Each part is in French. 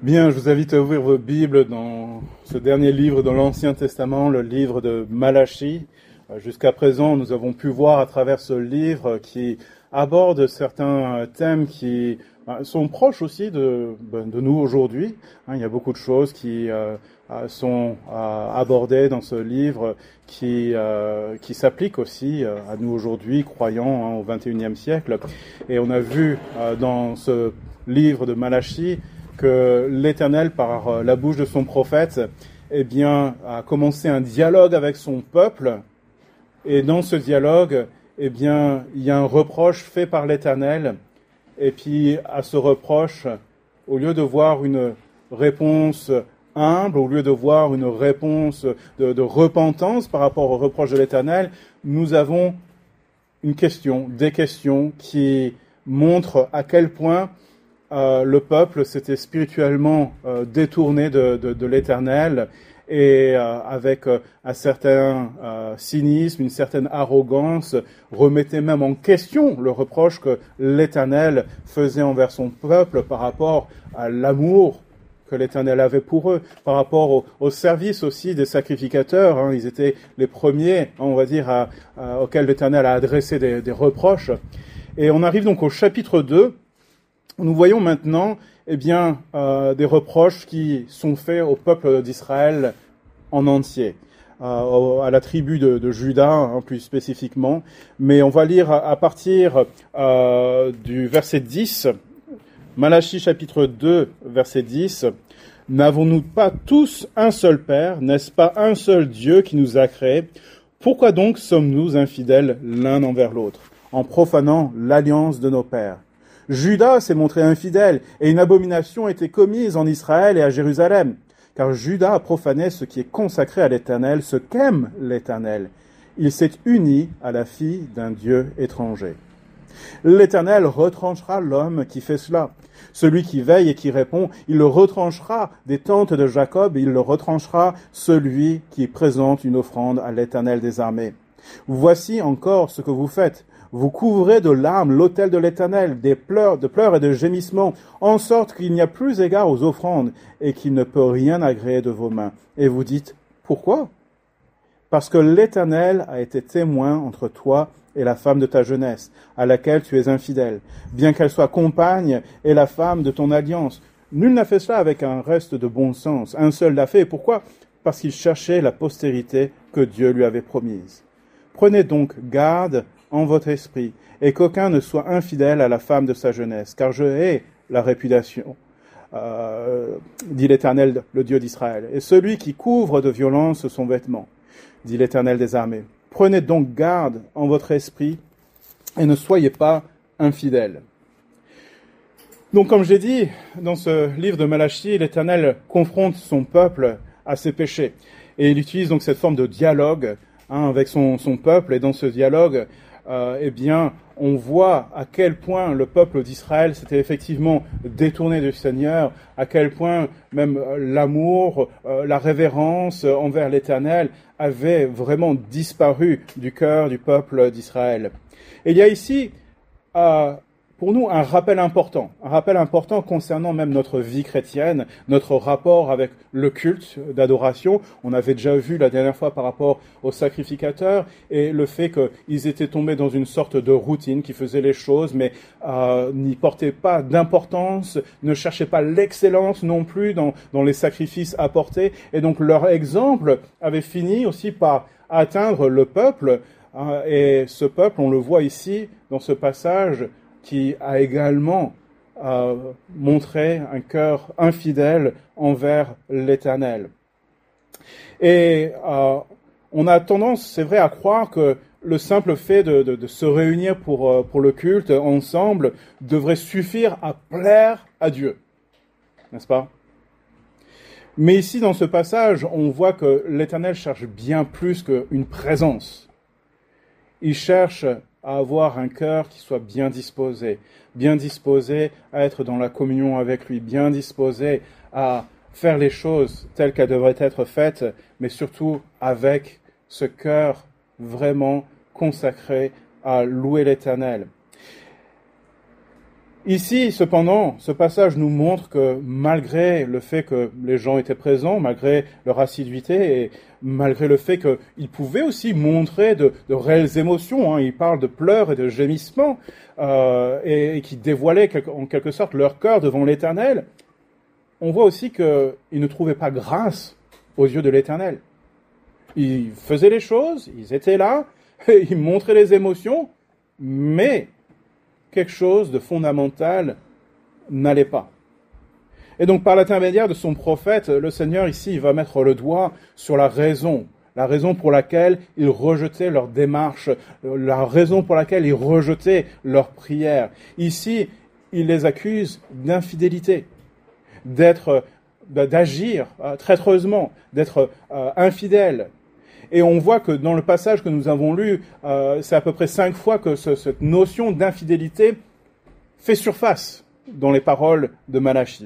Bien, je vous invite à ouvrir vos Bibles dans ce dernier livre de l'Ancien Testament, le livre de Malachie. Jusqu'à présent, nous avons pu voir à travers ce livre qui aborde certains thèmes qui sont proches aussi de nous aujourd'hui. Il y a beaucoup de choses qui sont abordées dans ce livre qui s'appliquent aussi à nous aujourd'hui, croyants au XXIe siècle. Et on a vu dans ce livre de Malachie que l'Éternel, par la bouche de son prophète, a commencé un dialogue avec son peuple. Et dans ce dialogue, il y a un reproche fait par l'Éternel. Et puis, à ce reproche, au lieu de voir une réponse humble, au lieu de voir une réponse de repentance par rapport au reproche de l'Éternel, nous avons des questions qui montrent à quel point le peuple s'était spirituellement détourné de l'Éternel et avec un certain cynisme, une certaine arrogance, remettait même en question le reproche que l'Éternel faisait envers son peuple par rapport à l'amour que l'Éternel avait pour eux, par rapport au service aussi des sacrificateurs. Ils étaient les premiers, on va dire, auxquels l'Éternel a adressé des reproches. Et on arrive donc au chapitre 2, nous voyons maintenant des reproches qui sont faits au peuple d'Israël en entier, à la tribu de Juda plus spécifiquement. Mais on va lire à partir du verset 10, Malachie chapitre 2, verset 10. « N'avons-nous pas tous un seul Père? N'est-ce pas un seul Dieu qui nous a créés? Pourquoi donc sommes-nous infidèles l'un envers l'autre, en profanant l'alliance de nos pères? Juda s'est montré infidèle, et une abomination a été commise en Israël et à Jérusalem. Car Juda a profané ce qui est consacré à l'Éternel, ce qu'aime l'Éternel. Il s'est uni à la fille d'un Dieu étranger. L'Éternel retranchera l'homme qui fait cela. Celui qui veille et qui répond, il le retranchera des tentes de Jacob, et il le retranchera celui qui présente une offrande à l'Éternel des armées. Voici encore ce que vous faites. Vous couvrez de larmes l'autel de l'Éternel, de pleurs et de gémissements, en sorte qu'il n'y a plus égard aux offrandes et qu'il ne peut rien agréer de vos mains. Et vous dites, pourquoi? Parce que l'Éternel a été témoin entre toi et la femme de ta jeunesse, à laquelle tu es infidèle, bien qu'elle soit compagne et la femme de ton alliance. Nul n'a fait cela avec un reste de bon sens. Un seul l'a fait. Pourquoi? Parce qu'il cherchait la postérité que Dieu lui avait promise. Prenez donc garde en votre esprit, et qu'aucun ne soit infidèle à la femme de sa jeunesse, car je hais la réputation, dit l'Éternel, le Dieu d'Israël, et celui qui couvre de violence son vêtement, dit l'Éternel des armées. Prenez donc garde en votre esprit, et ne soyez pas infidèles. Donc, comme j'ai dit, dans ce livre de Malachie, l'Éternel confronte son peuple à ses péchés, et il utilise donc cette forme de dialogue avec son peuple, et dans ce dialogue, on voit à quel point le peuple d'Israël s'était effectivement détourné du Seigneur, à quel point même l'amour, la révérence envers l'Éternel avait vraiment disparu du cœur du peuple d'Israël. Et il y a ici, pour nous, un rappel important concernant même notre vie chrétienne, notre rapport avec le culte d'adoration. On avait déjà vu la dernière fois par rapport aux sacrificateurs et le fait qu'ils étaient tombés dans une sorte de routine, qui faisaient les choses, mais n'y portaient pas d'importance, ne cherchaient pas l'excellence non plus dans les sacrifices apportés. Et donc leur exemple avait fini aussi par atteindre le peuple. Et ce peuple, on le voit ici dans ce passage, qui a également montré un cœur infidèle envers l'Éternel. Et on a tendance, c'est vrai, à croire que le simple fait de se réunir pour le culte ensemble devrait suffire à plaire à Dieu, n'est-ce pas? Mais ici, dans ce passage, on voit que l'Éternel cherche bien plus qu'une présence. Il cherche à avoir un cœur qui soit bien disposé à être dans la communion avec lui, bien disposé à faire les choses telles qu'elles devraient être faites, mais surtout avec ce cœur vraiment consacré à louer l'Éternel. Ici, cependant, ce passage nous montre que malgré le fait que les gens étaient présents, malgré leur assiduité et malgré le fait qu'ils pouvaient aussi montrer de réelles émotions, il parle de pleurs et de gémissements, et qui dévoilaient en quelque sorte leur cœur devant l'Éternel, on voit aussi qu'ils ne trouvaient pas grâce aux yeux de l'Éternel. Ils faisaient les choses, ils étaient là, et ils montraient les émotions, mais quelque chose de fondamental n'allait pas. Et donc, par l'intermédiaire de son prophète, le Seigneur, ici, il va mettre le doigt sur la raison pour laquelle ils rejetaient leur démarche, la raison pour laquelle ils rejetaient leur prière. Ici, il les accuse d'infidélité, d'agir traîtreusement, d'être infidèles. Et on voit que dans le passage que nous avons lu, c'est à peu près 5 fois que cette notion d'infidélité fait surface dans les paroles de Malachie.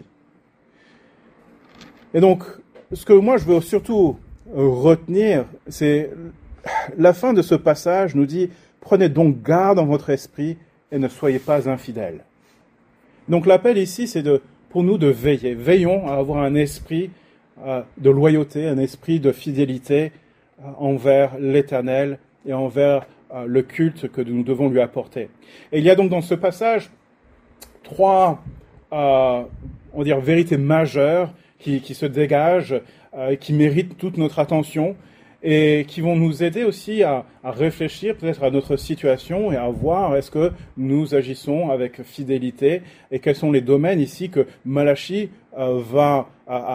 Et donc, ce que moi je veux surtout retenir, c'est la fin de ce passage nous dit « Prenez donc garde en votre esprit et ne soyez pas infidèles ». Donc l'appel ici, c'est pour nous de veiller. Veillons à avoir un esprit de loyauté, un esprit de fidélité envers l'Éternel et envers le culte que nous devons lui apporter. Et il y a donc dans ce passage 3 vérités majeures qui se dégagent, qui méritent toute notre attention et qui vont nous aider aussi à réfléchir peut-être à notre situation et à voir est-ce que nous agissons avec fidélité et quels sont les domaines ici que Malachie va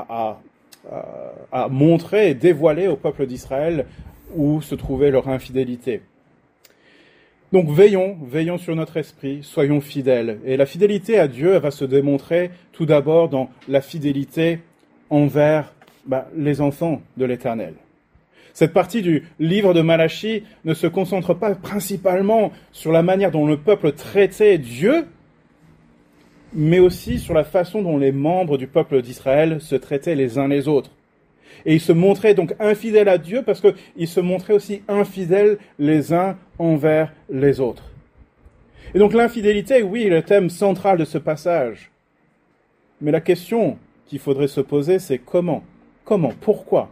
à montrer et dévoiler au peuple d'Israël où se trouvait leur infidélité. Donc veillons sur notre esprit, soyons fidèles. Et la fidélité à Dieu, elle va se démontrer tout d'abord dans la fidélité envers les enfants de l'Éternel. Cette partie du livre de Malachie ne se concentre pas principalement sur la manière dont le peuple traitait Dieu, mais aussi sur la façon dont les membres du peuple d'Israël se traitaient les uns les autres. Et ils se montraient donc infidèles à Dieu parce qu'ils se montraient aussi infidèles les uns envers les autres. Et donc l'infidélité, oui, est le thème central de ce passage. Mais la question qu'il faudrait se poser, c'est comment ? Pourquoi ?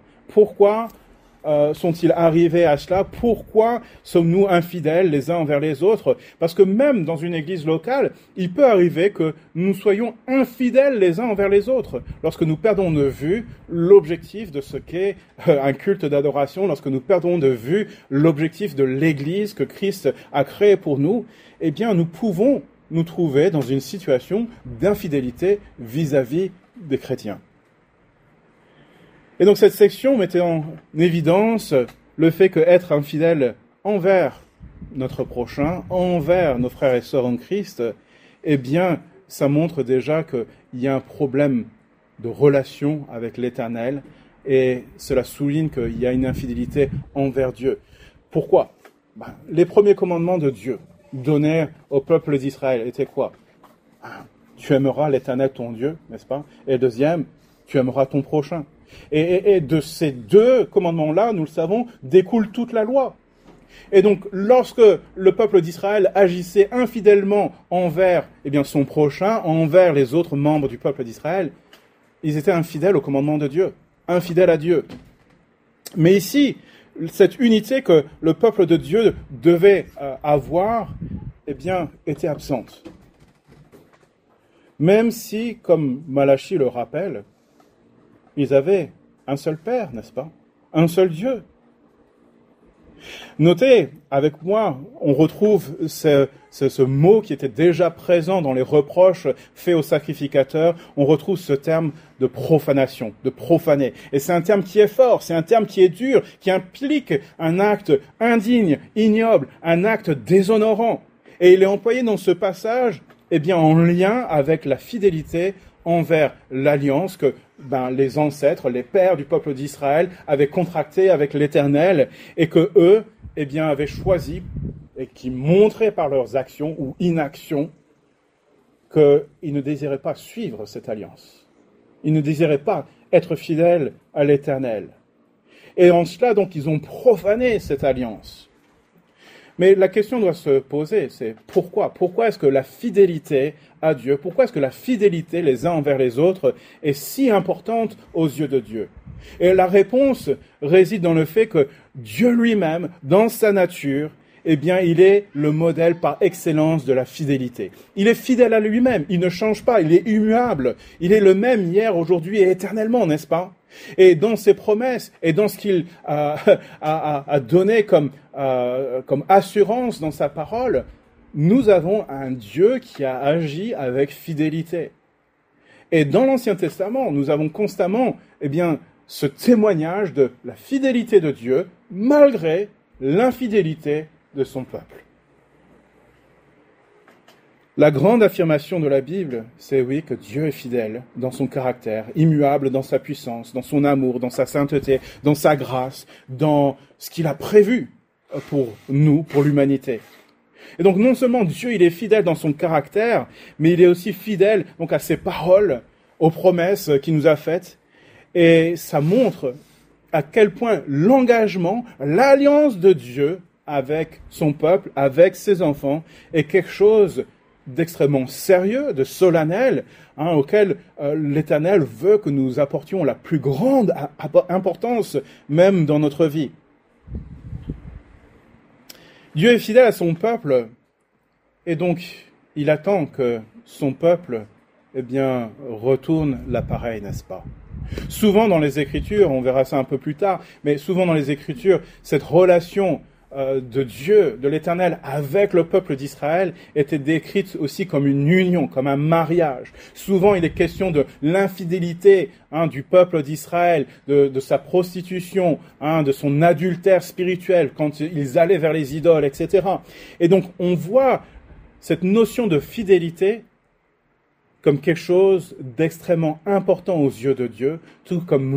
Pourquoi sont-ils arrivés à cela? Pourquoi sommes-nous infidèles les uns envers les autres? Parce que même dans une église locale, il peut arriver que nous soyons infidèles les uns envers les autres. Lorsque nous perdons de vue l'objectif de ce qu'est un culte d'adoration, lorsque nous perdons de vue l'objectif de l'église que Christ a créé pour nous, eh bien nous pouvons nous trouver dans une situation d'infidélité vis-à-vis des chrétiens. Et donc cette section mettait en évidence le fait qu'être infidèle envers notre prochain, envers nos frères et sœurs en Christ, eh bien, ça montre déjà qu'il y a un problème de relation avec l'Éternel et cela souligne qu'il y a une infidélité envers Dieu. Pourquoi ? Les premiers commandements de Dieu donnés au peuple d'Israël étaient quoi ? Tu aimeras l'Éternel ton Dieu, n'est-ce pas ? Et le deuxième, tu aimeras ton prochain. Et de ces 2 commandements-là, nous le savons, découle toute la loi. Et donc, lorsque le peuple d'Israël agissait infidèlement envers son prochain, envers les autres membres du peuple d'Israël, ils étaient infidèles au commandement de Dieu, infidèles à Dieu. Mais ici, cette unité que le peuple de Dieu devait avoir, était absente. Même si, comme Malachie le rappelle, ils avaient un seul Père, n'est-ce pas ? Un seul Dieu. Notez, avec moi, on retrouve ce mot qui était déjà présent dans les reproches faits aux sacrificateurs. On retrouve ce terme de profanation, de profaner. Et c'est un terme qui est fort, c'est un terme qui est dur, qui implique un acte indigne, ignoble, un acte déshonorant. Et il est employé dans ce passage, en lien avec la fidélité envers l'alliance que les ancêtres, les pères du peuple d'Israël avaient contractée avec l'Éternel et que eux, avaient choisi et qui montraient par leurs actions ou inactions qu'ils ne désiraient pas suivre cette alliance. Ils ne désiraient pas être fidèles à l'Éternel. Et en cela, donc, ils ont profané cette alliance. Mais la question doit se poser, c'est pourquoi? Pourquoi est-ce que la fidélité à Dieu, pourquoi est-ce que la fidélité les uns envers les autres est si importante aux yeux de Dieu? Et la réponse réside dans le fait que Dieu lui-même, dans sa nature, eh bien, il est le modèle par excellence de la fidélité. Il est fidèle à lui-même, il ne change pas, il est immuable, il est le même hier, aujourd'hui et éternellement, n'est-ce pas? Et dans ses promesses et dans ce qu'il a donné comme assurance dans sa parole, nous avons un Dieu qui a agi avec fidélité. Et dans l'Ancien Testament, nous avons constamment, eh bien, ce témoignage de la fidélité de Dieu malgré l'infidélité de son peuple. La grande affirmation de la Bible, c'est oui que Dieu est fidèle dans son caractère, immuable dans sa puissance, dans son amour, dans sa sainteté, dans sa grâce, dans ce qu'il a prévu pour nous, pour l'humanité. Et donc non seulement Dieu il est fidèle dans son caractère, mais il est aussi fidèle donc à ses paroles, aux promesses qu'il nous a faites. Et ça montre à quel point l'engagement, l'alliance de Dieu avec son peuple, avec ses enfants, est quelque chose d'extrêmement sérieux, de solennel, auquel l'Éternel veut que nous apportions la plus grande importance, même dans notre vie. Dieu est fidèle à son peuple, et donc il attend que son peuple, eh bien, retourne l'appareil, n'est-ce pas? Souvent dans les Écritures, on verra ça un peu plus tard, mais souvent dans les Écritures, cette relation de Dieu, de l'Éternel avec le peuple d'Israël était décrite aussi comme une union, comme un mariage. Souvent, il est question de l'infidélité du peuple d'Israël, de sa prostitution, de son adultère spirituel quand ils allaient vers les idoles, etc. Et donc, on voit cette notion de fidélité comme quelque chose d'extrêmement important aux yeux de Dieu, tout comme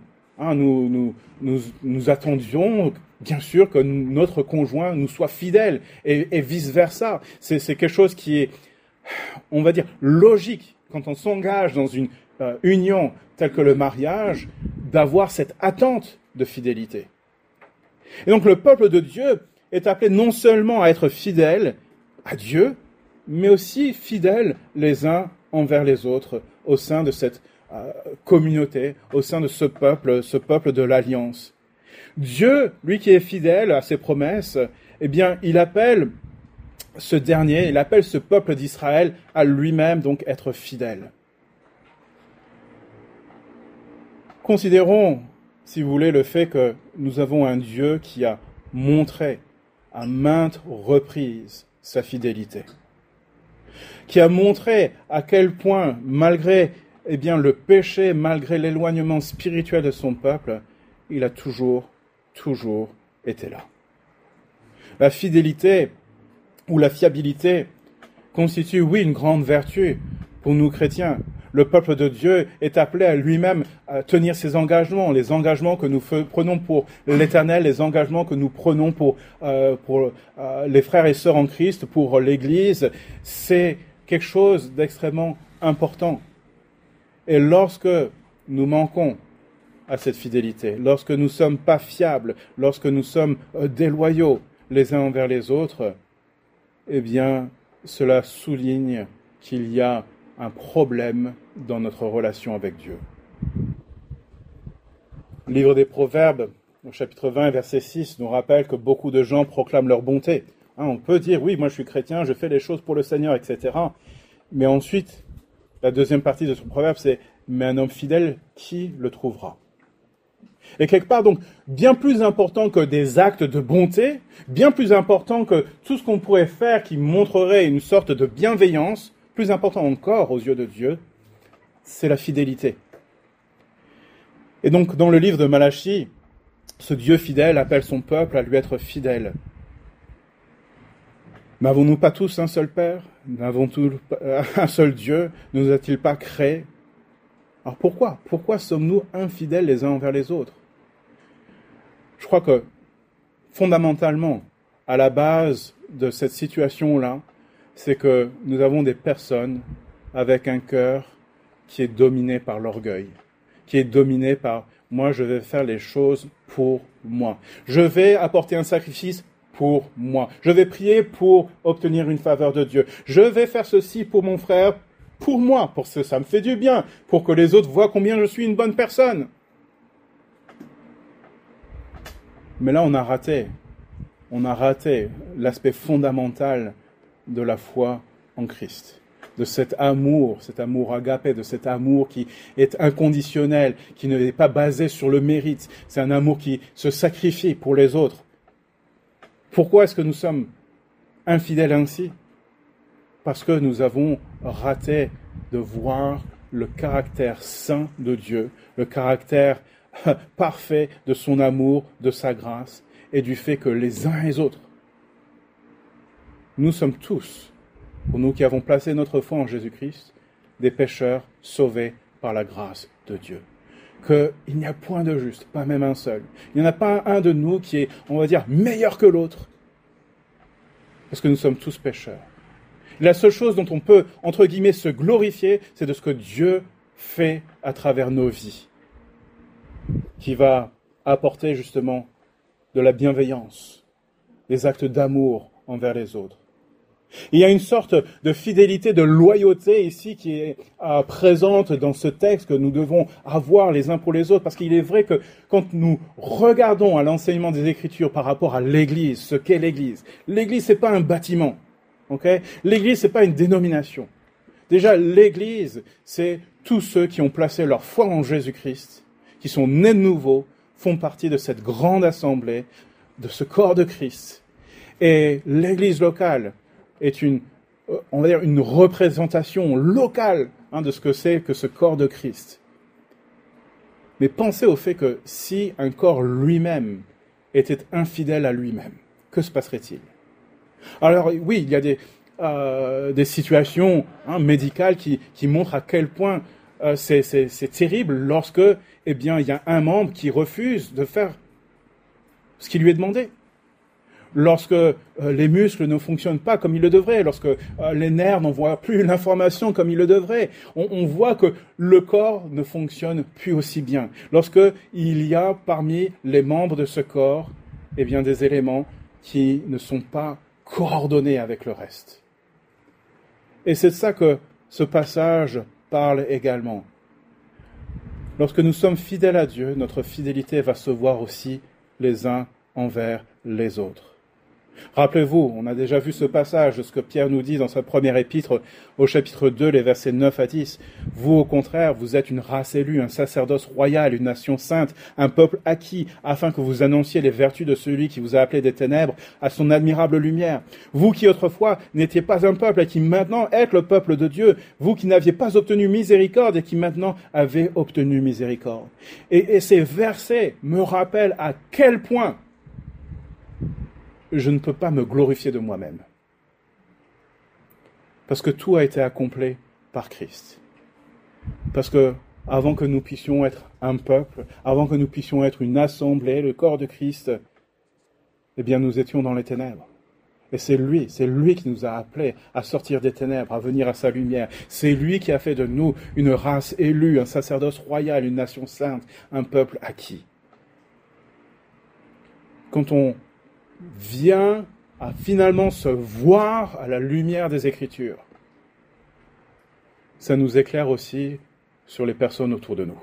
nous attendions bien sûr que notre conjoint nous soit fidèle et vice-versa. C'est quelque chose qui est, on va dire, logique quand on s'engage dans une union telle que le mariage, d'avoir cette attente de fidélité. Et donc le peuple de Dieu est appelé non seulement à être fidèle à Dieu, mais aussi fidèle les uns envers les autres au sein de cette communauté, au sein de ce peuple de l'Alliance. Dieu, lui qui est fidèle à ses promesses, eh bien, il appelle ce peuple d'Israël à lui-même donc être fidèle. Considérons, si vous voulez, le fait que nous avons un Dieu qui a montré à maintes reprises sa fidélité, qui a montré à quel point, malgré le péché, malgré l'éloignement spirituel de son peuple, il a toujours été là. La fidélité ou la fiabilité constitue, oui, une grande vertu pour nous chrétiens. Le peuple de Dieu est appelé à lui-même à tenir ses engagements, les engagements que nous prenons pour l'Éternel, les engagements que nous prenons pour les frères et sœurs en Christ, pour l'Église. C'est quelque chose d'extrêmement important. Et lorsque nous manquons à cette fidélité, lorsque nous ne sommes pas fiables, lorsque nous sommes déloyaux les uns envers les autres, eh bien, cela souligne qu'il y a un problème dans notre relation avec Dieu. Le livre des Proverbes, au chapitre 20, verset 6, nous rappelle que beaucoup de gens proclament leur bonté. On peut dire, oui, moi je suis chrétien, je fais les choses pour le Seigneur, etc. Mais ensuite, la deuxième partie de ce proverbe, c'est « Mais un homme fidèle, qui le trouvera ?» Et quelque part, donc, bien plus important que des actes de bonté, bien plus important que tout ce qu'on pourrait faire qui montrerait une sorte de bienveillance, plus important encore aux yeux de Dieu, c'est la fidélité. Et donc, dans le livre de Malachie, ce Dieu fidèle appelle son peuple à lui être fidèle. N'avons-nous pas tous un seul Père? N'avons-nous un seul Dieu? Ne nous a-t-il pas créés? Alors pourquoi? Pourquoi sommes-nous infidèles les uns envers les autres? Je crois que, fondamentalement, à la base de cette situation-là, c'est que nous avons des personnes avec un cœur qui est dominé par l'orgueil, qui est dominé par « moi, je vais faire les choses pour moi. Je vais apporter un sacrifice pour moi. Je vais prier pour obtenir une faveur de Dieu. Je vais faire ceci pour mon frère, pour moi, pour que ça me fait du bien, pour que les autres voient combien je suis une bonne personne. Mais là, on a raté l'aspect fondamental de la foi en Christ, de cet amour agapé, de cet amour qui est inconditionnel, qui n'est pas basé sur le mérite. C'est un amour qui se sacrifie pour les autres. Pourquoi est-ce que nous sommes infidèles ainsi? Parce que nous avons raté de voir le caractère saint de Dieu, le caractère parfait de son amour, de sa grâce, et du fait que les uns et les autres, nous sommes tous, pour nous qui avons placé notre foi en Jésus-Christ, des pécheurs sauvés par la grâce de Dieu. Qu'il n'y a point de juste, pas même un seul. Il n'y en a pas un de nous qui est, on va dire, meilleur que l'autre, parce que nous sommes tous pécheurs. La seule chose dont on peut, entre guillemets, se glorifier, c'est de ce que Dieu fait à travers nos vies, qui va apporter justement de la bienveillance, des actes d'amour envers les autres. Il y a une sorte de fidélité, de loyauté ici qui est présente dans ce texte que nous devons avoir les uns pour les autres, parce qu'il est vrai que quand nous regardons à l'enseignement des Écritures par rapport à l'Église, ce qu'est l'Église c'est pas un bâtiment, ok? L'Église c'est pas une dénomination. Déjà, l'Église, c'est tous ceux qui ont placé leur foi en Jésus-Christ, qui sont nés de nouveau, font partie de cette grande assemblée, de ce corps de Christ. Et l'Église locale est une représentation locale de ce que c'est que ce corps de Christ. Mais pensez au fait que si un corps lui-même était infidèle à lui-même, que se passerait-il? Alors oui, il y a des situations médicales qui montrent à quel point c'est terrible lorsque il y a un membre qui refuse de faire ce qui lui est demandé. Lorsque les muscles ne fonctionnent pas comme ils le devraient, lorsque les nerfs n'envoient plus l'information comme ils le devraient, on voit que le corps ne fonctionne plus aussi bien. Lorsque il y a parmi les membres de ce corps, des éléments qui ne sont pas coordonnés avec le reste. Et c'est de ça que ce passage parle également. Lorsque nous sommes fidèles à Dieu, notre fidélité va se voir aussi les uns envers les autres. Rappelez-vous, on a déjà vu ce passage de ce que Pierre nous dit dans sa première épître au chapitre 2, les versets 9 à 10. Vous, au contraire, vous êtes une race élue, un sacerdoce royal, une nation sainte, un peuple acquis, afin que vous annonciez les vertus de celui qui vous a appelé des ténèbres à son admirable lumière. Vous qui autrefois n'étiez pas un peuple et qui maintenant êtes le peuple de Dieu, vous qui n'aviez pas obtenu miséricorde et qui maintenant avez obtenu miséricorde. Et ces versets me rappellent à quel point je ne peux pas me glorifier de moi-même. Parce que tout a été accompli par Christ. Parce que avant que nous puissions être un peuple, avant que nous puissions être une assemblée, le corps de Christ, nous étions dans les ténèbres. Et c'est lui qui nous a appelés à sortir des ténèbres, à venir à sa lumière. C'est lui qui a fait de nous une race élue, un sacerdoce royal, une nation sainte, un peuple acquis. Quand on vient à finalement se voir à la lumière des Écritures, ça nous éclaire aussi sur les personnes autour de nous.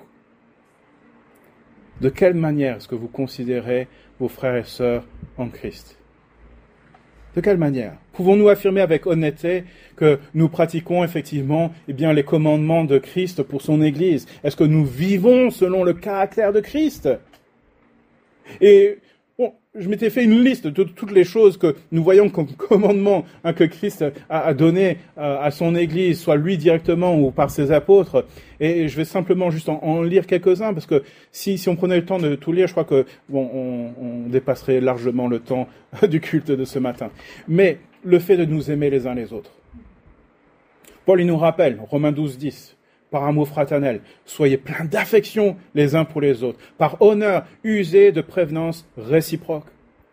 De quelle manière est-ce que vous considérez vos frères et sœurs en Christ? De quelle manière? Pouvons-nous affirmer avec honnêteté que nous pratiquons effectivement les commandements de Christ pour son Église? Est-ce que nous vivons selon le caractère de Christ? Et je m'étais fait une liste de toutes les choses que nous voyons comme commandement que Christ a donné à son Église, soit lui directement ou par ses apôtres. Et je vais simplement juste en lire quelques-uns, parce que si on prenait le temps de tout lire, je crois que on dépasserait largement le temps du culte de ce matin. Mais le fait de nous aimer les uns les autres. Paul, il nous rappelle, Romains 12, 10, par amour fraternel, soyez pleins d'affection les uns pour les autres, par honneur, usez de prévenance réciproque.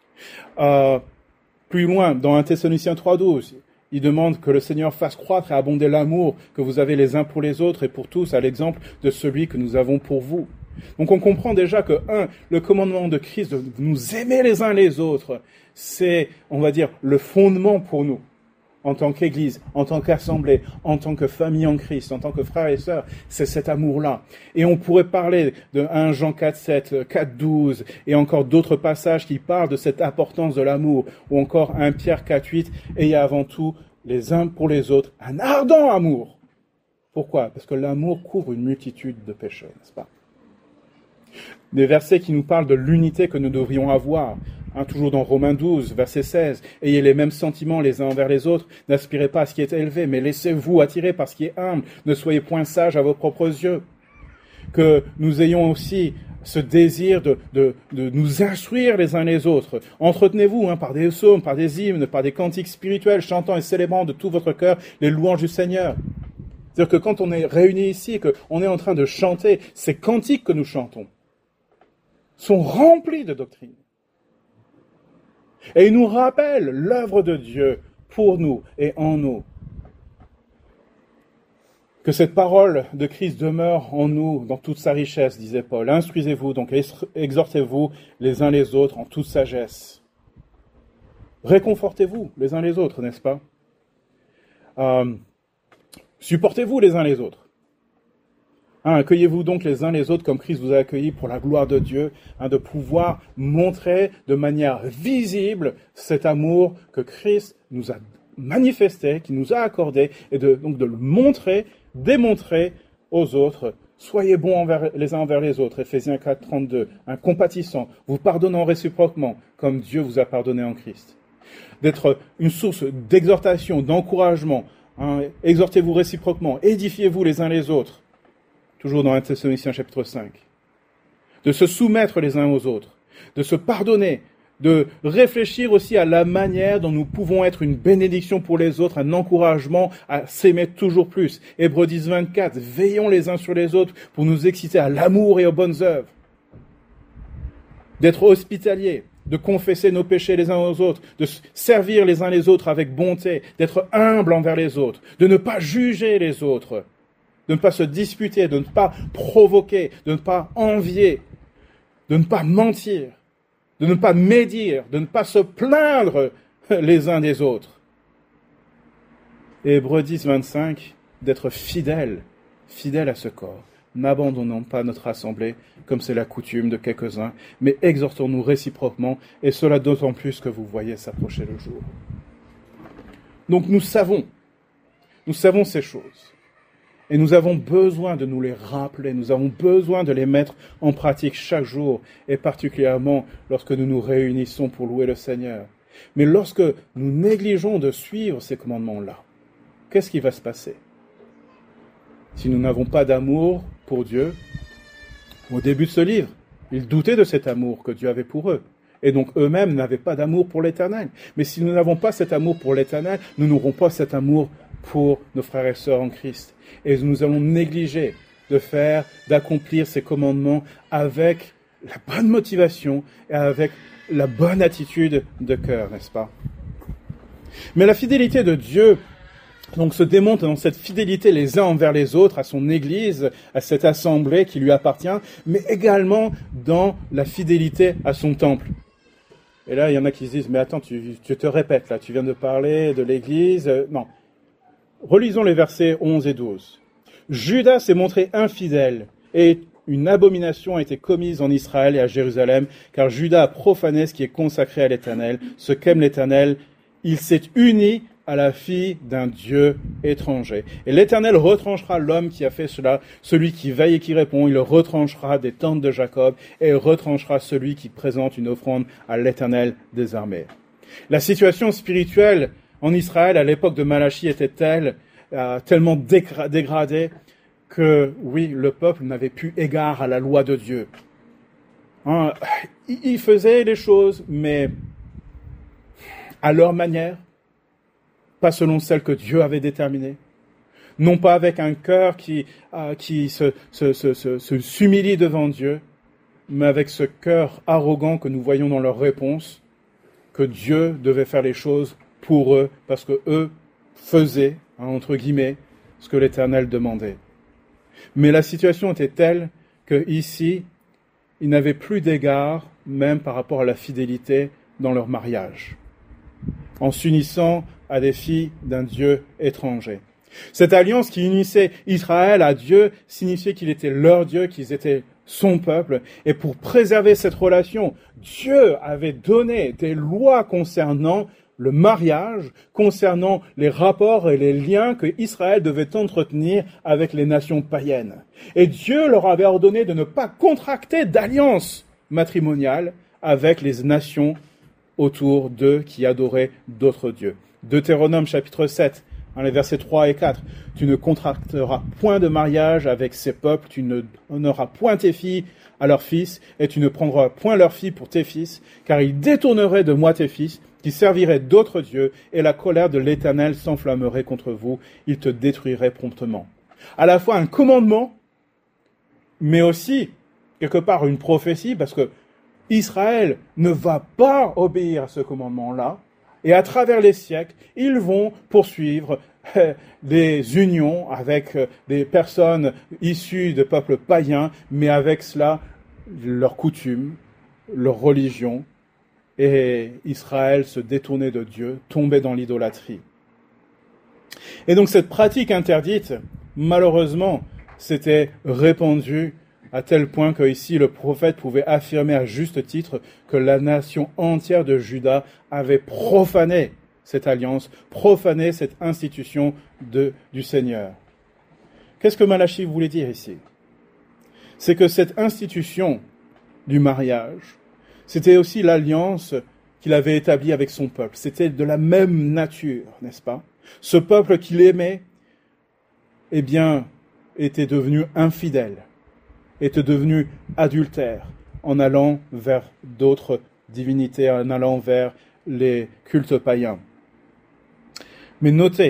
Plus loin, dans 1 Thessaloniciens 3,12, il demande que le Seigneur fasse croître et abonder l'amour que vous avez les uns pour les autres et pour tous, à l'exemple de celui que nous avons pour vous. Donc on comprend déjà que, le commandement de Christ de nous aimer les uns les autres, c'est, on va dire, le fondement pour nous, en tant qu'Église, en tant qu'assemblée, en tant que famille en Christ, en tant que frères et sœurs, c'est cet amour-là. Et on pourrait parler de 1 Jean 4,7, 4,12, et encore d'autres passages qui parlent de cette importance de l'amour, ou encore 1 Pierre 4,8, ayez avant tout, les uns pour les autres, un ardent amour. Pourquoi ? Parce que l'amour couvre une multitude de péchés, n'est-ce pas ? Des versets qui nous parlent de l'unité que nous devrions avoir. Toujours dans Romains 12, verset 16. Ayez les mêmes sentiments les uns envers les autres. N'aspirez pas à ce qui est élevé, mais laissez-vous attirer par ce qui est humble. Ne soyez point sages à vos propres yeux. Que nous ayons aussi ce désir de nous instruire les uns les autres. Entretenez-vous par des psaumes, par des hymnes, par des cantiques spirituels, chantant et célébrant de tout votre cœur les louanges du Seigneur. C'est-à-dire que quand on est réunis ici, qu'on est en train de chanter, ces cantiques que nous chantons sont remplis de doctrine. Et ils nous rappellent l'œuvre de Dieu pour nous et en nous. Que cette parole de Christ demeure en nous dans toute sa richesse, disait Paul. Instruisez-vous, donc exhortez-vous les uns les autres en toute sagesse. Réconfortez-vous les uns les autres, n'est-ce pas ? Supportez-vous les uns les autres. Accueillez-vous donc les uns les autres comme Christ vous a accueillis pour la gloire de Dieu, de pouvoir montrer de manière visible cet amour que Christ nous a manifesté, qui nous a accordé, et donc de le montrer, démontrer aux autres. Soyez bons les uns envers les autres, Éphésiens 4, 32, compatissants, vous pardonnant réciproquement, comme Dieu vous a pardonné en Christ. D'être une source d'exhortation, d'encouragement, exhortez-vous réciproquement, édifiez-vous les uns les autres. Toujours dans 1 Thessaloniciens chapitre 5, de se soumettre les uns aux autres, de se pardonner, de réfléchir aussi à la manière dont nous pouvons être une bénédiction pour les autres, un encouragement à s'aimer toujours plus. Hébreux 10, 24, veillons les uns sur les autres pour nous exciter à l'amour et aux bonnes œuvres. D'être hospitaliers, de confesser nos péchés les uns aux autres, de servir les uns les autres avec bonté, d'être humble envers les autres, de ne pas juger les autres, de ne pas se disputer, de ne pas provoquer, de ne pas envier, de ne pas mentir, de ne pas médire, de ne pas se plaindre les uns des autres. Et Hébreux 10, 25, d'être fidèle à ce corps. N'abandonnons pas notre assemblée, comme c'est la coutume de quelques-uns, mais exhortons-nous réciproquement, et cela d'autant plus que vous voyez s'approcher le jour. Donc nous savons ces choses. Et nous avons besoin de nous les rappeler, nous avons besoin de les mettre en pratique chaque jour, et particulièrement lorsque nous nous réunissons pour louer le Seigneur. Mais lorsque nous négligeons de suivre ces commandements-là, qu'est-ce qui va se passer ? Si nous n'avons pas d'amour pour Dieu, au début de ce livre, ils doutaient de cet amour que Dieu avait pour eux. Et donc eux-mêmes n'avaient pas d'amour pour l'Éternel. Mais si nous n'avons pas cet amour pour l'Éternel, nous n'aurons pas cet amour pour nos frères et sœurs en Christ. Et nous allons négliger d'accomplir ces commandements avec la bonne motivation et avec la bonne attitude de cœur, n'est-ce pas ? Mais la fidélité de Dieu donc se démontre dans cette fidélité les uns envers les autres, à son Église, à cette assemblée qui lui appartient, mais également dans la fidélité à son temple. Et là, il y en a qui se disent, mais attends, tu te répètes là, tu viens de parler de l'Église. Non. Relisons les versets 11 et 12. Judas s'est montré infidèle et une abomination a été commise en Israël et à Jérusalem, car Judas a profané ce qui est consacré à l'Éternel, ce qu'aime l'Éternel. Il s'est uni à la fille d'un Dieu étranger. Et l'Éternel retranchera l'homme qui a fait cela, celui qui veille et qui répond, il le retranchera des tentes de Jacob, et il retranchera celui qui présente une offrande à l'Éternel des armées. La situation spirituelle en Israël à l'époque de Malachie était tellement dégradée que, oui, le peuple n'avait plus égard à la loi de Dieu. Ils faisaient les choses, mais à leur manière, pas selon celle que Dieu avait déterminée, non pas avec un cœur qui s'humilie devant Dieu, mais avec ce cœur arrogant que nous voyons dans leurs réponses, que Dieu devait faire les choses pour eux, parce que eux faisaient, entre guillemets, ce que l'Éternel demandait. Mais la situation était telle que ici, ils n'avaient plus d'égard, même par rapport à la fidélité dans leur mariage, en s'unissant à des filles d'un Dieu étranger. Cette alliance qui unissait Israël à Dieu signifiait qu'il était leur Dieu, qu'ils étaient son peuple. Et pour préserver cette relation, Dieu avait donné des lois concernant le mariage, concernant les rapports et les liens que Israël devait entretenir avec les nations païennes. Et Dieu leur avait ordonné de ne pas contracter d'alliance matrimoniale avec les nations autour d'eux qui adoraient d'autres dieux. Deutéronome chapitre 7, les versets 3 et 4. Tu ne contracteras point de mariage avec ces peuples, tu ne donneras point tes filles à leurs fils, et tu ne prendras point leurs filles pour tes fils, car ils détourneraient de moi tes fils, qui serviraient d'autres dieux, et la colère de l'Éternel s'enflammerait contre vous, il te détruirait promptement. À la fois un commandement, mais aussi, quelque part, une prophétie, parce que Israël ne va pas obéir à ce commandement-là, et à travers les siècles, ils vont poursuivre des unions avec des personnes issues de peuples païens, mais avec cela, leurs coutumes, leur religion, et Israël se détournait de Dieu, tombait dans l'idolâtrie. Et donc cette pratique interdite, malheureusement, s'était répandue à tel point que ici le prophète pouvait affirmer à juste titre que la nation entière de Juda avait profané cette alliance, profané cette institution du Seigneur. Qu'est-ce que Malachie voulait dire ici? C'est que cette institution du mariage, c'était aussi l'alliance qu'il avait établie avec son peuple. C'était de la même nature, n'est-ce pas? Ce peuple qu'il aimait, eh bien, était devenu infidèle, était devenu adultère en allant vers d'autres divinités, en allant vers les cultes païens. Mais notez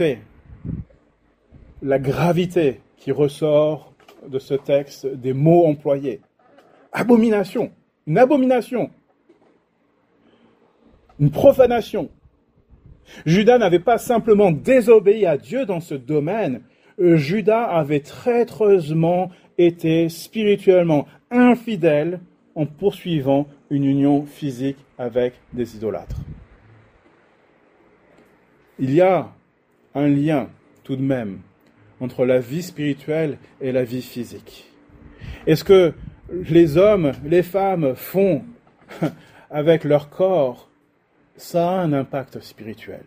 la gravité qui ressort de ce texte des mots employés. Abomination, une abomination, une profanation. Judas n'avait pas simplement désobéi à Dieu dans ce domaine, Judas avait traîtreusement été spirituellement infidèle en poursuivant une union physique avec des idolâtres. Il y a un lien tout de même entre la vie spirituelle et la vie physique. Et ce que les hommes, les femmes font avec leur corps, ça a un impact spirituel.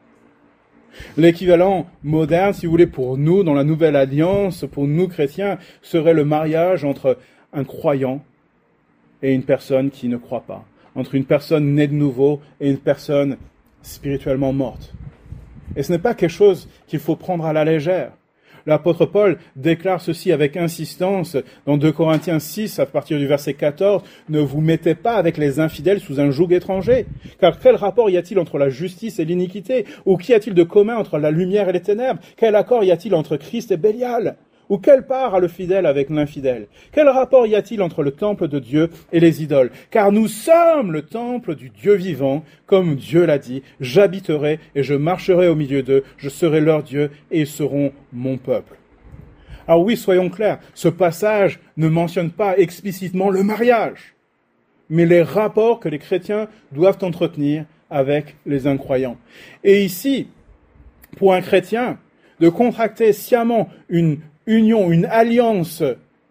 L'équivalent moderne, si vous voulez, pour nous, dans la Nouvelle Alliance, pour nous chrétiens, serait le mariage entre un croyant et une personne qui ne croit pas, entre une personne née de nouveau et une personne spirituellement morte. Et ce n'est pas quelque chose qu'il faut prendre à la légère. L'apôtre Paul déclare ceci avec insistance dans 2 Corinthiens 6, à partir du verset 14, « Ne vous mettez pas avec les infidèles sous un joug étranger, car quel rapport y a-t-il entre la justice et l'iniquité? Ou qu'y a-t-il de commun entre la lumière et les ténèbres? Quel accord y a-t-il entre Christ et Bélial? Ou quelle part a le fidèle avec l'infidèle? Quel rapport y a-t-il entre le temple de Dieu et les idoles? Car nous sommes le temple du Dieu vivant, comme Dieu l'a dit, j'habiterai et je marcherai au milieu d'eux, je serai leur Dieu et ils seront mon peuple. Alors oui, soyons clairs, ce passage ne mentionne pas explicitement le mariage, mais les rapports que les chrétiens doivent entretenir avec les incroyants. Et ici, pour un chrétien, de contracter sciemment une union, une alliance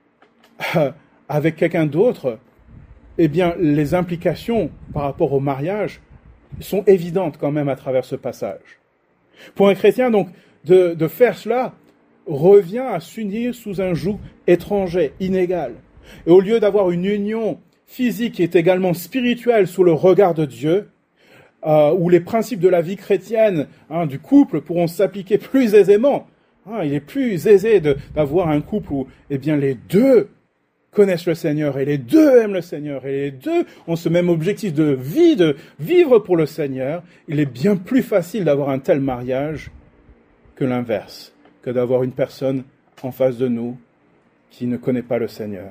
avec quelqu'un d'autre, eh bien, les implications par rapport au mariage sont évidentes quand même à travers ce passage. Pour un chrétien, donc, de faire cela revient à s'unir sous un joug étranger, inégal. Et au lieu d'avoir une union physique qui est également spirituelle sous le regard de Dieu, où les principes de la vie chrétienne, du couple, pourront s'appliquer plus aisément. Il est plus aisé d'avoir un couple où, eh bien, les deux connaissent le Seigneur et les deux aiment le Seigneur et les deux ont ce même objectif de vie, de vivre pour le Seigneur. Il est bien plus facile d'avoir un tel mariage que l'inverse, que d'avoir une personne en face de nous qui ne connaît pas le Seigneur.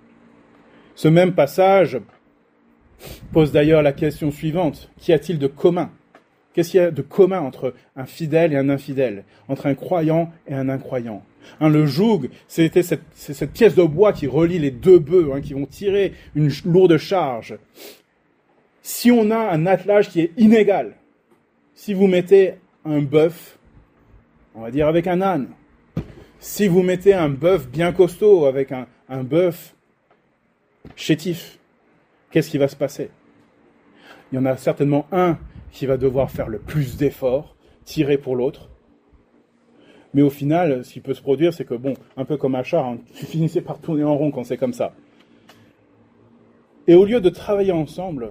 Ce même passage pose d'ailleurs la question suivante. Qu'y a-t-il de commun? Qu'est-ce qu'il y a de commun entre un fidèle et un infidèle, entre un croyant et un incroyant? Le joug, c'est cette pièce de bois qui relie les deux bœufs, qui vont tirer une lourde charge. Si on a un attelage qui est inégal, si vous mettez un bœuf, on va dire avec un âne, si vous mettez un bœuf bien costaud avec un bœuf chétif, qu'est-ce qui va se passer? Il y en a certainement un qui va devoir faire le plus d'efforts, tirer pour l'autre. Mais au final, ce qui peut se produire, c'est que, un peu comme un char, vous finissez par tourner en rond quand c'est comme ça. Et au lieu de travailler ensemble,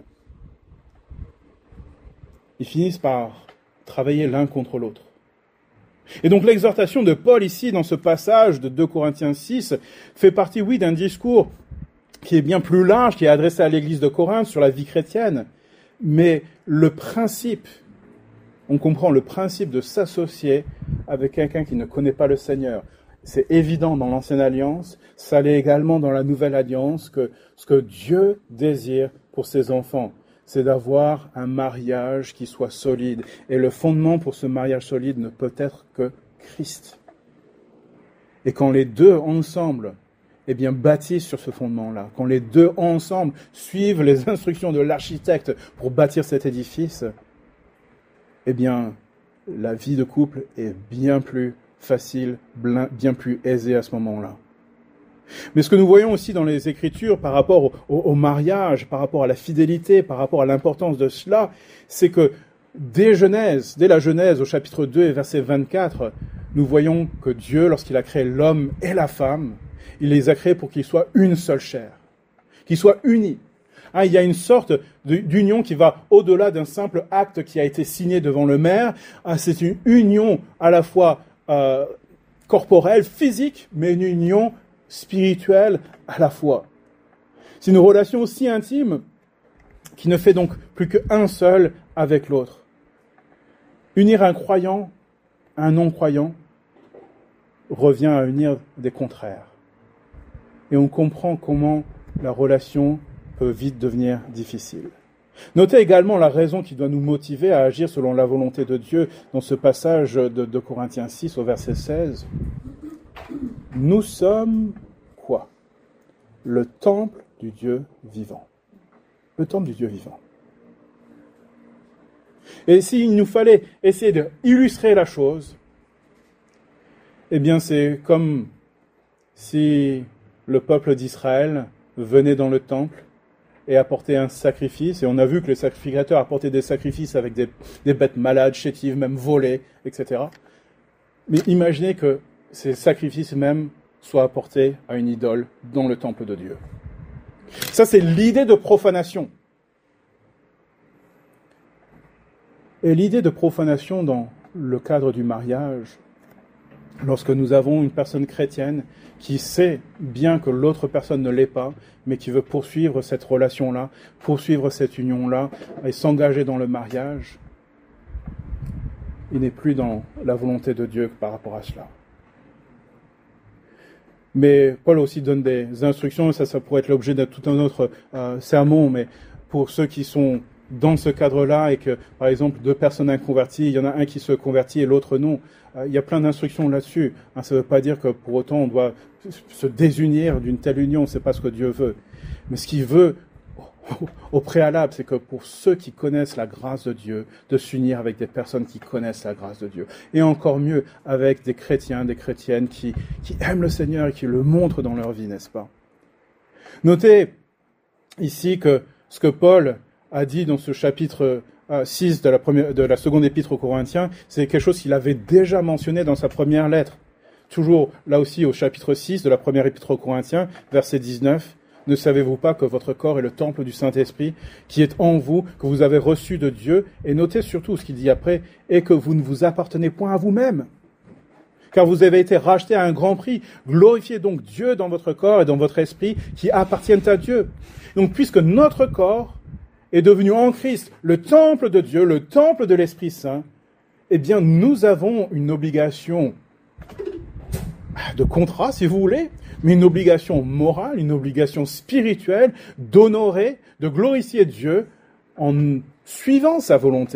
ils finissent par travailler l'un contre l'autre. Et donc l'exhortation de Paul ici, dans ce passage de 2 Corinthiens 6, fait partie, oui, d'un discours qui est bien plus large, qui est adressé à l'église de Corinthe sur la vie chrétienne, mais le principe, on comprend le principe de s'associer avec quelqu'un qui ne connaît pas le Seigneur. C'est évident dans l'Ancienne Alliance, ça l'est également dans la Nouvelle Alliance, que ce que Dieu désire pour ses enfants, c'est d'avoir un mariage qui soit solide. Et le fondement pour ce mariage solide ne peut être que Christ. Et quand les deux ensemble, bâtissent sur ce fondement-là, quand les deux ensemble suivent les instructions de l'architecte pour bâtir cet édifice, la vie de couple est bien plus facile, bien plus aisée à ce moment-là. Mais ce que nous voyons aussi dans les Écritures par rapport au mariage, par rapport à la fidélité, par rapport à l'importance de cela, c'est que dès la Genèse, au chapitre 2 et verset 24, nous voyons que Dieu, lorsqu'il a créé l'homme et la femme, il les a créés pour qu'ils soient une seule chair, qu'ils soient unis. Il y a une sorte d'union qui va au-delà d'un simple acte qui a été signé devant le maire. C'est une union à la fois corporelle, physique, mais une union spirituelle à la fois. C'est une relation aussi intime qui ne fait donc plus qu'un seul avec l'autre. Unir un croyant à un non-croyant revient à unir des contraires. Et on comprend comment la relation peut vite devenir difficile. Notez également la raison qui doit nous motiver à agir selon la volonté de Dieu dans ce passage de Corinthiens 6 au verset 16. Nous sommes quoi? Le temple du Dieu vivant. Le temple du Dieu vivant. Et s'il nous fallait essayer d'illustrer la chose, c'est comme si le peuple d'Israël venait dans le temple et apportait un sacrifice, et on a vu que les sacrificateurs apportaient des sacrifices avec des bêtes malades, chétives, même volées, etc. Mais imaginez que ces sacrifices même soient apportés à une idole dans le temple de Dieu. Ça, c'est l'idée de profanation. Et l'idée de profanation dans le cadre du mariage, lorsque nous avons une personne chrétienne qui sait bien que l'autre personne ne l'est pas, mais qui veut poursuivre cette relation-là, poursuivre cette union-là, et s'engager dans le mariage, il n'est plus dans la volonté de Dieu par rapport à cela. Mais Paul aussi donne des instructions, ça pourrait être l'objet de tout un autre sermon, mais pour ceux qui sont dans ce cadre-là et que, par exemple, 2 personnes inconverties, il y en a un qui se convertit et l'autre non, il y a plein d'instructions là-dessus. Ça ne veut pas dire que pour autant on doit se désunir d'une telle union, c'est pas ce que Dieu veut. Mais ce qu'il veut au préalable, c'est que pour ceux qui connaissent la grâce de Dieu, de s'unir avec des personnes qui connaissent la grâce de Dieu. Et encore mieux, avec des chrétiens, des chrétiennes qui aiment le Seigneur et qui le montrent dans leur vie, n'est-ce pas? Notez ici que ce que Paul a dit dans ce chapitre 6 de la seconde épître aux Corinthiens, c'est quelque chose qu'il avait déjà mentionné dans sa première lettre. Toujours là aussi au chapitre 6 de la première épître aux Corinthiens, verset 19. Ne savez-vous pas que votre corps est le temple du Saint-Esprit qui est en vous, que vous avez reçu de Dieu? Et notez surtout ce qu'il dit après, et que vous ne vous appartenez point à vous-même, car vous avez été rachetés à un grand prix. Glorifiez donc Dieu dans votre corps et dans votre esprit qui appartiennent à Dieu. Donc puisque notre corps est devenu en Christ le temple de Dieu, le temple de l'Esprit Saint, nous avons une obligation de contrat, si vous voulez, mais une obligation morale, une obligation spirituelle d'honorer, de glorifier Dieu en suivant sa volonté,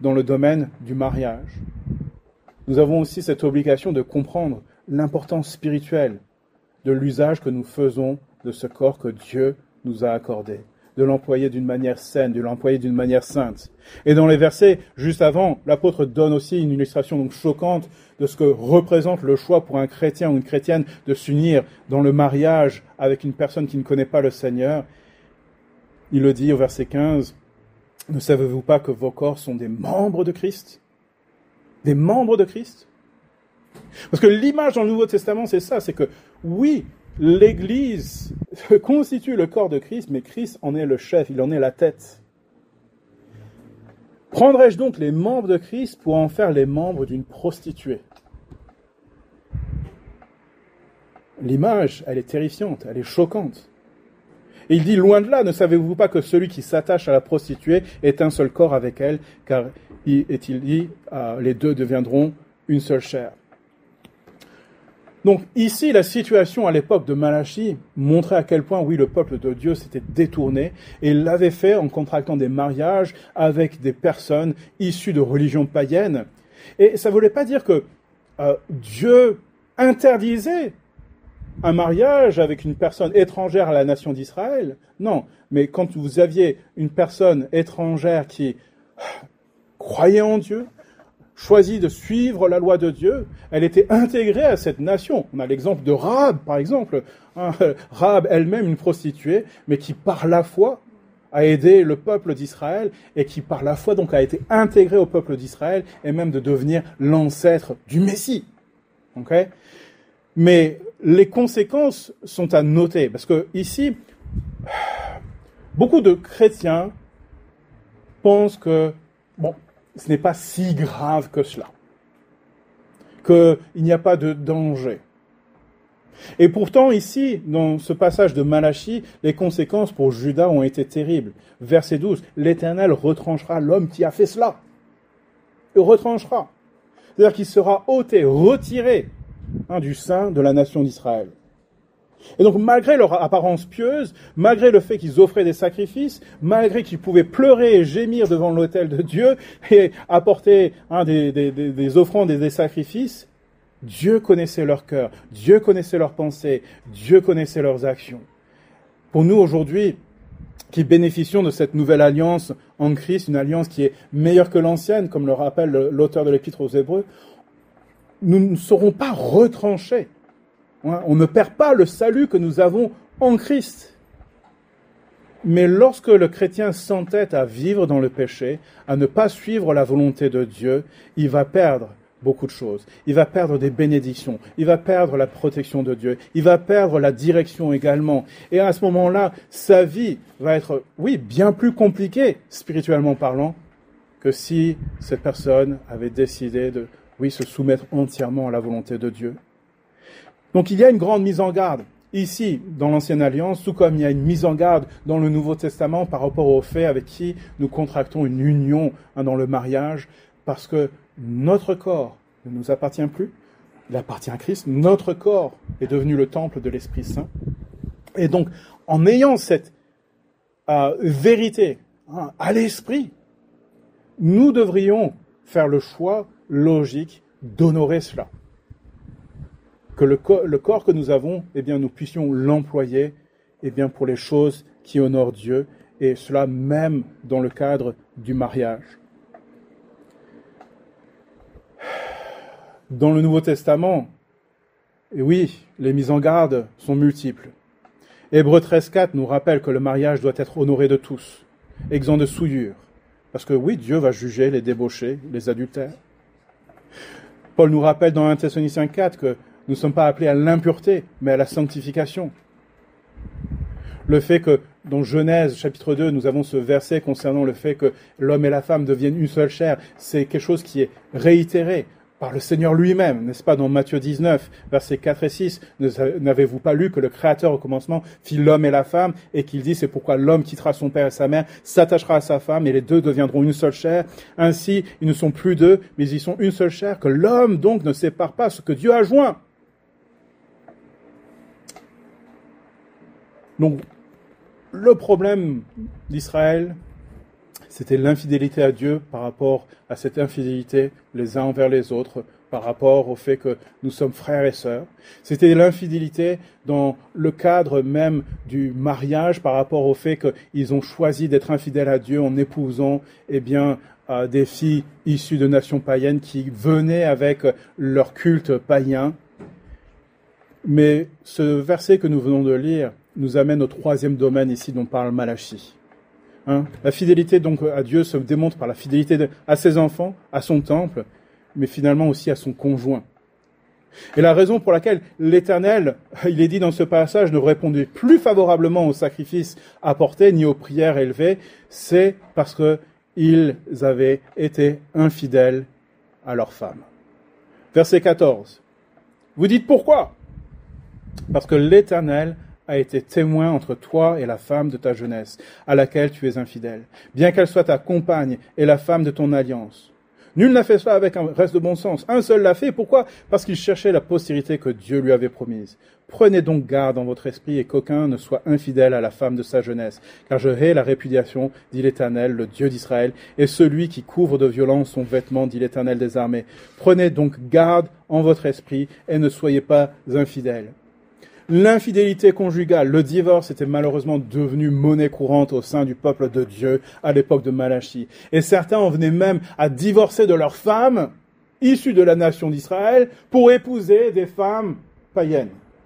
dans le domaine du mariage. Nous avons aussi cette obligation de comprendre l'importance spirituelle de l'usage que nous faisons de ce corps que Dieu nous a accordé, de l'employer d'une manière saine, de l'employer d'une manière sainte. Et dans les versets juste avant, l'apôtre donne aussi une illustration donc choquante de ce que représente le choix pour un chrétien ou une chrétienne de s'unir dans le mariage avec une personne qui ne connaît pas le Seigneur. Il le dit au verset 15, « Ne savez-vous pas que vos corps sont des membres de Christ ?» Des membres de Christ. Parce que l'image dans le Nouveau Testament, c'est ça, c'est que oui, l'Église constitue le corps de Christ, mais Christ en est le chef, il en est la tête. Prendrais-je donc les membres de Christ pour en faire les membres d'une prostituée? L'image, elle est terrifiante, elle est choquante. Et il dit, loin de là, ne savez-vous pas que celui qui s'attache à la prostituée est un seul corps avec elle, car est-il dit, les deux deviendront une seule chair. Donc ici, la situation à l'époque de Malachie montrait à quel point, oui, le peuple de Dieu s'était détourné et l'avait fait en contractant des mariages avec des personnes issues de religions païennes. Et ça ne voulait pas dire que Dieu interdisait un mariage avec une personne étrangère à la nation d'Israël. Non, mais quand vous aviez une personne étrangère qui croyait en Dieu, choisit de suivre la loi de Dieu, elle était intégrée à cette nation. On a l'exemple de Rahab, par exemple. Rahab elle-même, une prostituée, mais qui par la foi a aidé le peuple d'Israël et qui par la foi donc a été intégrée au peuple d'Israël et même de devenir l'ancêtre du Messie. Okay? Mais les conséquences sont à noter, parce que ici, beaucoup de chrétiens pensent que, bon, ce n'est pas si grave que cela, qu'il n'y a pas de danger. Et pourtant, ici, dans ce passage de Malachie, les conséquences pour Juda ont été terribles. Verset 12, « L'Éternel retranchera l'homme qui a fait cela. » Il retranchera. C'est-à-dire qu'il sera ôté, retiré du sein de la nation d'Israël. Et donc, malgré leur apparence pieuse, malgré le fait qu'ils offraient des sacrifices, malgré qu'ils pouvaient pleurer et gémir devant l'autel de Dieu et apporter des offrandes et des sacrifices, Dieu connaissait leur cœur, Dieu connaissait leurs pensées, Dieu connaissait leurs actions. Pour nous, aujourd'hui, qui bénéficions de cette nouvelle alliance en Christ, une alliance qui est meilleure que l'ancienne, comme le rappelle l'auteur de l'Épître aux Hébreux, nous ne serons pas retranchés. On ne perd pas le salut que nous avons en Christ. Mais lorsque le chrétien s'entête à vivre dans le péché, à ne pas suivre la volonté de Dieu, il va perdre beaucoup de choses. Il va perdre des bénédictions. Il va perdre la protection de Dieu. Il va perdre la direction également. Et à ce moment-là, sa vie va être, oui, bien plus compliquée, spirituellement parlant, que si cette personne avait décidé de, oui, se soumettre entièrement à la volonté de Dieu. Donc il y a une grande mise en garde ici dans l'Ancienne Alliance, tout comme il y a une mise en garde dans le Nouveau Testament par rapport au fait avec qui nous contractons une union dans le mariage, parce que notre corps ne nous appartient plus, il appartient à Christ, notre corps est devenu le temple de l'Esprit Saint. Et donc, en ayant cette vérité à l'esprit, nous devrions faire le choix logique d'honorer cela. Que le corps que nous avons, eh bien, nous puissions l'employer, eh bien, pour les choses qui honorent Dieu, et cela même dans le cadre du mariage. Dans le Nouveau Testament, et oui, les mises en garde sont multiples. Hébreux 13.4 nous rappelle que le mariage doit être honoré de tous, exempt de souillure. Parce que oui, Dieu va juger les débauchés, les adultères. Paul nous rappelle dans 1 Thessaloniciens 4 que nous ne sommes pas appelés à l'impureté, mais à la sanctification. Le fait que, dans Genèse, chapitre 2, nous avons ce verset concernant le fait que l'homme et la femme deviennent une seule chair, c'est quelque chose qui est réitéré par le Seigneur lui-même, n'est-ce pas, dans Matthieu 19, versets 4 et 6, n'avez-vous pas lu que le Créateur au commencement fit l'homme et la femme, et qu'il dit, c'est pourquoi l'homme quittera son père et sa mère, s'attachera à sa femme, et les deux deviendront une seule chair. Ainsi, ils ne sont plus deux, mais ils sont une seule chair, que l'homme donc ne sépare pas ce que Dieu a joint. Donc, le problème d'Israël, C'était l'infidélité à Dieu par rapport à cette infidélité les uns envers les autres, par rapport au fait que nous sommes frères et sœurs. C'était l'infidélité dans le cadre même du mariage par rapport au fait qu'ils ont choisi d'être infidèles à Dieu en épousant, des filles issues de nations païennes qui venaient avec leur culte païen. Mais ce verset que nous venons de lire nous amène au troisième domaine ici dont parle Malachie. La fidélité donc à Dieu se démontre par la fidélité à ses enfants, à son temple, mais finalement aussi à son conjoint. Et la raison pour laquelle l'Éternel, il est dit dans ce passage, ne répondait plus favorablement aux sacrifices apportés ni aux prières élevées, c'est parce qu'ils avaient été infidèles à leurs femmes. Verset 14. Vous dites pourquoi ? Parce que l'Éternel a été témoin entre toi et la femme de ta jeunesse, à laquelle tu es infidèle, bien qu'elle soit ta compagne et la femme de ton alliance. Nul n'a fait cela avec un reste de bon sens. Un seul l'a fait. Pourquoi ? Parce qu'il cherchait la postérité que Dieu lui avait promise. Prenez donc garde en votre esprit et qu'aucun ne soit infidèle à la femme de sa jeunesse. Car je hais la répudiation, dit l'Éternel, le Dieu d'Israël, et celui qui couvre de violence son vêtement, dit l'Éternel des armées. Prenez donc garde en votre esprit et ne soyez pas infidèles. L'infidélité conjugale, le divorce était malheureusement devenu monnaie courante au sein du peuple de Dieu à l'époque de Malachie. Et certains en venaient même à divorcer de leurs femmes, issues de la nation d'Israël, pour épouser des femmes païennes,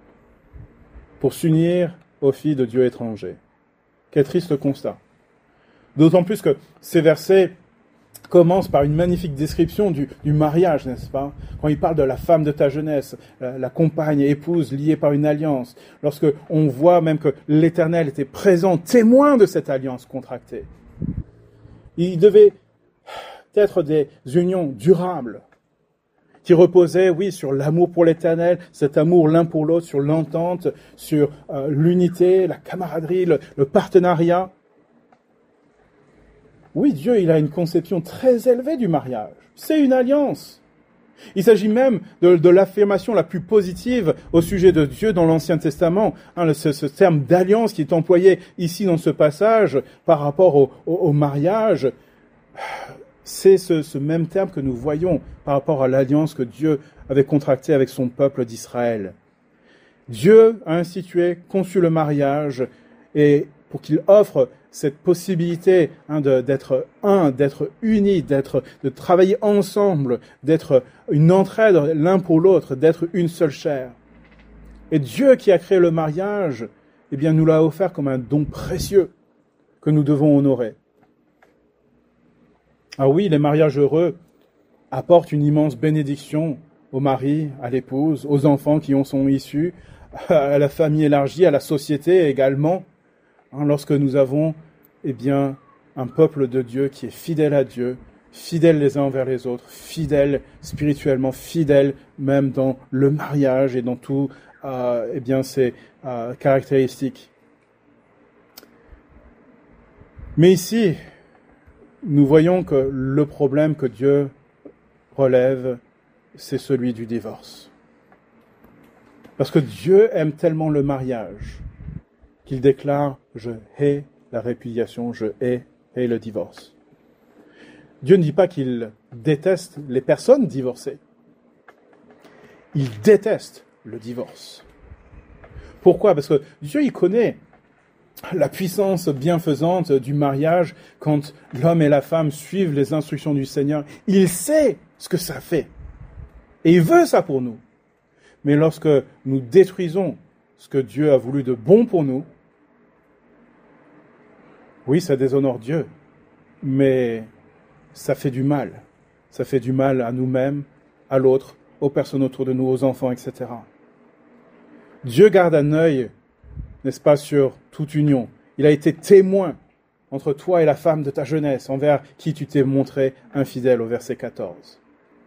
pour s'unir aux filles de Dieu étrangers. Quel triste constat. D'autant plus que ces versets commence par une magnifique description du mariage, n'est-ce pas ? Quand il parle de la femme de ta jeunesse, la compagne, épouse liée par une alliance, lorsque on voit même que l'Éternel était présent, témoin de cette alliance contractée. Il devait être des unions durables, qui reposaient, oui, sur l'amour pour l'Éternel, cet amour l'un pour l'autre, sur l'entente, sur l'unité, la camaraderie, le partenariat. Oui, Dieu, il a une conception très élevée du mariage. C'est une alliance. Il s'agit même de l'affirmation la plus positive au sujet de Dieu dans l'Ancien Testament. Ce terme d'alliance qui est employé ici dans ce passage par rapport au mariage, c'est ce même terme que nous voyons par rapport à l'alliance que Dieu avait contractée avec son peuple d'Israël. Dieu a institué, conçu le mariage, et pour qu'il offre cette possibilité d'être un, d'être unis, de travailler ensemble, d'être une entraide l'un pour l'autre, d'être une seule chair. Et Dieu qui a créé le mariage, nous l'a offert comme un don précieux que nous devons honorer. Ah oui, les mariages heureux apportent une immense bénédiction au mari, à l'épouse, aux enfants qui en sont issus, à la famille élargie, à la société également. Lorsque nous avons un peuple de Dieu qui est fidèle à Dieu, fidèle les uns envers les autres, fidèle spirituellement, fidèle même dans le mariage et dans tout ses caractéristiques. Mais ici, nous voyons que le problème que Dieu relève, c'est celui du divorce. Parce que Dieu aime tellement le mariage qu'il déclare « Je hais la répudiation, je hais le divorce ». Dieu ne dit pas qu'il déteste les personnes divorcées. Il déteste le divorce. Pourquoi ? Parce que Dieu, il connaît la puissance bienfaisante du mariage quand l'homme et la femme suivent les instructions du Seigneur. Il sait ce que ça fait. Et il veut ça pour nous. Mais lorsque nous détruisons ce que Dieu a voulu de bon pour nous, oui, ça déshonore Dieu, mais ça fait du mal. Ça fait du mal à nous-mêmes, à l'autre, aux personnes autour de nous, aux enfants, etc. Dieu garde un œil, n'est-ce pas, sur toute union. Il a été témoin entre toi et la femme de ta jeunesse, envers qui tu t'es montré infidèle, au verset 14.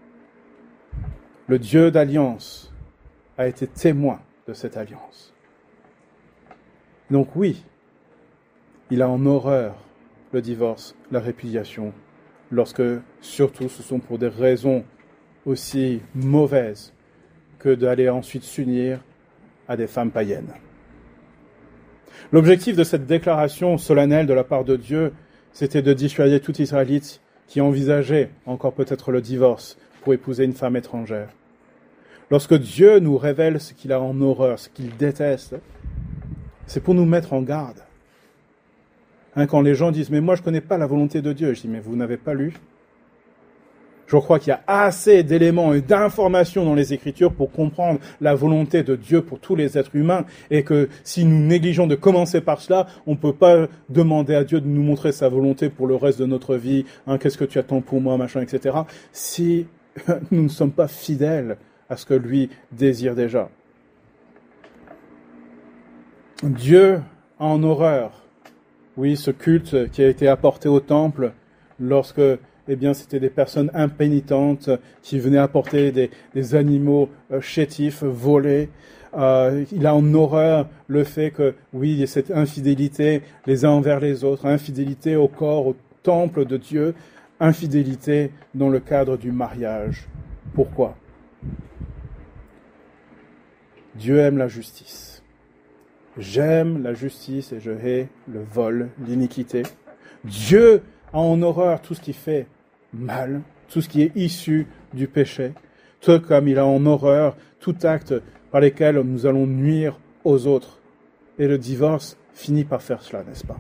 Le Dieu d'alliance a été témoin de cette alliance. Donc oui, il a en horreur le divorce, la répudiation, lorsque, surtout, ce sont pour des raisons aussi mauvaises que d'aller ensuite s'unir à des femmes païennes. L'objectif de cette déclaration solennelle de la part de Dieu, c'était de dissuader tout Israélite qui envisageait encore peut-être le divorce pour épouser une femme étrangère. Lorsque Dieu nous révèle ce qu'il a en horreur, ce qu'il déteste, c'est pour nous mettre en garde. Quand les gens disent « mais moi je ne connais pas la volonté de Dieu », je dis « mais vous n'avez pas lu ?» Je crois qu'il y a assez d'éléments et d'informations dans les Écritures pour comprendre la volonté de Dieu pour tous les êtres humains et que si nous négligeons de commencer par cela, on ne peut pas demander à Dieu de nous montrer sa volonté pour le reste de notre vie, qu'est-ce que tu attends pour moi, machin, etc., si nous ne sommes pas fidèles à ce que lui désire déjà. Dieu a en horreur, oui, ce culte qui a été apporté au temple lorsque c'était des personnes impénitentes qui venaient apporter des animaux chétifs, volés. Il a en horreur le fait que, oui, il y a cette infidélité les uns envers les autres, infidélité au corps, au temple de Dieu, infidélité dans le cadre du mariage. Pourquoi ? Dieu aime la justice. J'aime la justice et je hais le vol, l'iniquité. Dieu a en horreur tout ce qui fait mal, tout ce qui est issu du péché, tout comme il a en horreur tout acte par lesquels nous allons nuire aux autres. Et le divorce finit par faire cela, n'est-ce pas ?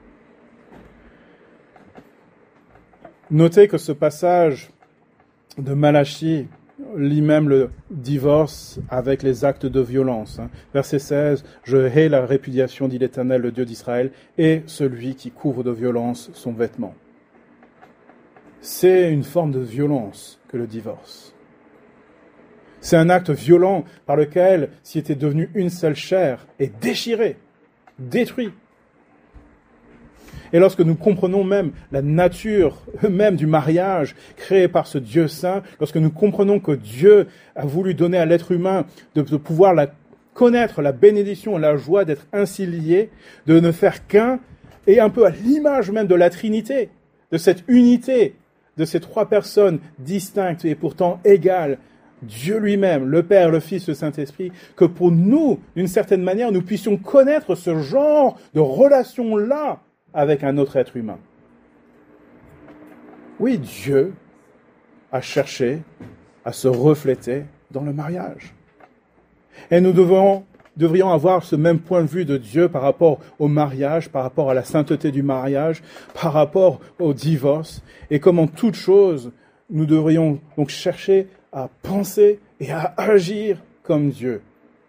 Notez que ce passage de Malachie lit même le divorce avec les actes de violence. Verset 16, « Je hais la répudiation, dit l'Éternel, le Dieu d'Israël, et celui qui couvre de violence son vêtement. » C'est une forme de violence que le divorce. C'est un acte violent par lequel, s'il était devenu une seule chair, est déchiré, détruit. Et lorsque nous comprenons même la nature même du mariage créé par ce Dieu saint, lorsque nous comprenons que Dieu a voulu donner à l'être humain de pouvoir connaître la bénédiction et la joie d'être ainsi lié, de ne faire qu'un, et un peu à l'image même de la Trinité, de cette unité, de ces trois personnes distinctes et pourtant égales, Dieu lui-même, le Père, le Fils, le Saint-Esprit, que pour nous, d'une certaine manière, nous puissions connaître ce genre de relation-là avec un autre être humain. Oui, Dieu a cherché à se refléter dans le mariage. Et nous devrions avoir ce même point de vue de Dieu par rapport au mariage, par rapport à la sainteté du mariage, par rapport au divorce. Et comme en toute chose, nous devrions donc chercher à penser et à agir comme Dieu.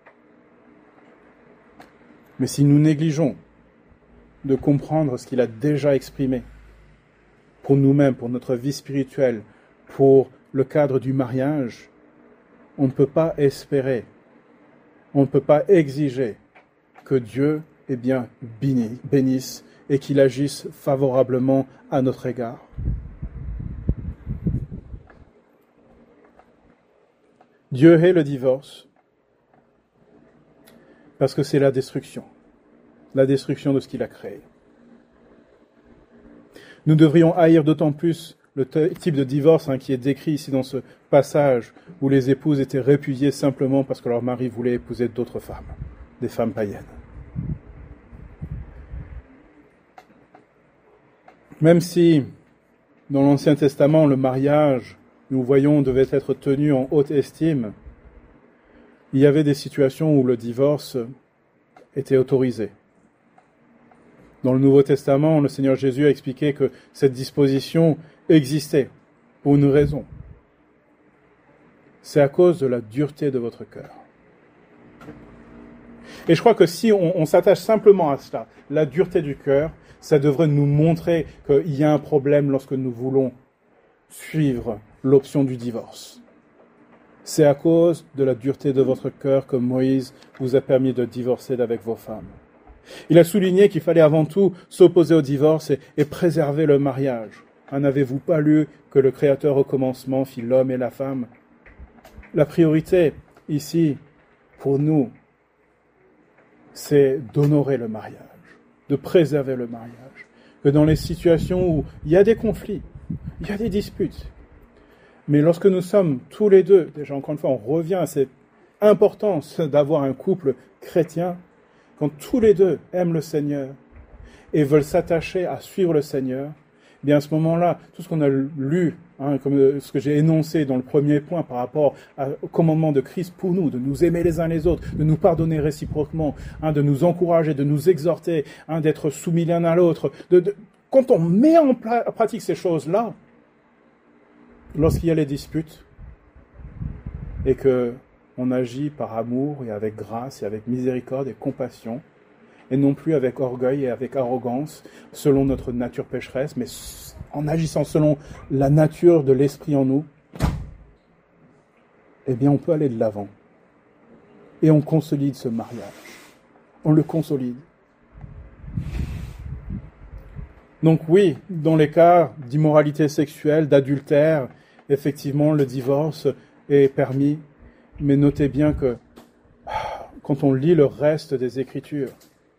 Mais si nous négligeons de comprendre ce qu'il a déjà exprimé pour nous-mêmes, pour notre vie spirituelle, pour le cadre du mariage, on ne peut pas espérer, on ne peut pas exiger que Dieu bénisse et qu'il agisse favorablement à notre égard. Dieu hait le divorce parce que c'est la destruction de ce qu'il a créé. Nous devrions haïr d'autant plus le type de divorce qui est décrit ici dans ce passage où les épouses étaient répudiées simplement parce que leur mari voulait épouser d'autres femmes, des femmes païennes. Même si, dans l'Ancien Testament, le mariage, nous voyons, devait être tenu en haute estime, il y avait des situations où le divorce était autorisé. Dans le Nouveau Testament, le Seigneur Jésus a expliqué que cette disposition existait pour une raison. C'est à cause de la dureté de votre cœur. Et je crois que si on s'attache simplement à cela, la dureté du cœur, ça devrait nous montrer qu'il y a un problème lorsque nous voulons suivre l'option du divorce. C'est à cause de la dureté de votre cœur que Moïse vous a permis de divorcer d'avec vos femmes. Il a souligné qu'il fallait avant tout s'opposer au divorce et préserver le mariage. N'avez-vous pas lu que le Créateur au commencement fit l'homme et la femme ? La priorité ici, pour nous, c'est d'honorer le mariage, de préserver le mariage. Que dans les situations où il y a des conflits, il y a des disputes, mais lorsque nous sommes tous les deux, déjà encore une fois, on revient à cette importance d'avoir un couple chrétien, quand tous les deux aiment le Seigneur et veulent s'attacher à suivre le Seigneur, eh bien à ce moment-là, tout ce qu'on a lu, comme ce que j'ai énoncé dans le premier point par rapport au commandement de Christ pour nous, de nous aimer les uns les autres, de nous pardonner réciproquement, de nous encourager, de nous exhorter, d'être soumis l'un à l'autre. Quand on met en pratique ces choses-là, lorsqu'il y a les disputes, et que on agit par amour et avec grâce et avec miséricorde et compassion, et non plus avec orgueil et avec arrogance, selon notre nature pécheresse, mais en agissant selon la nature de l'esprit en nous, eh bien on peut aller de l'avant. Et on consolide ce mariage. On le consolide. Donc oui, dans les cas d'immoralité sexuelle, d'adultère, effectivement le divorce est permis, mais notez bien que quand on lit le reste des Écritures,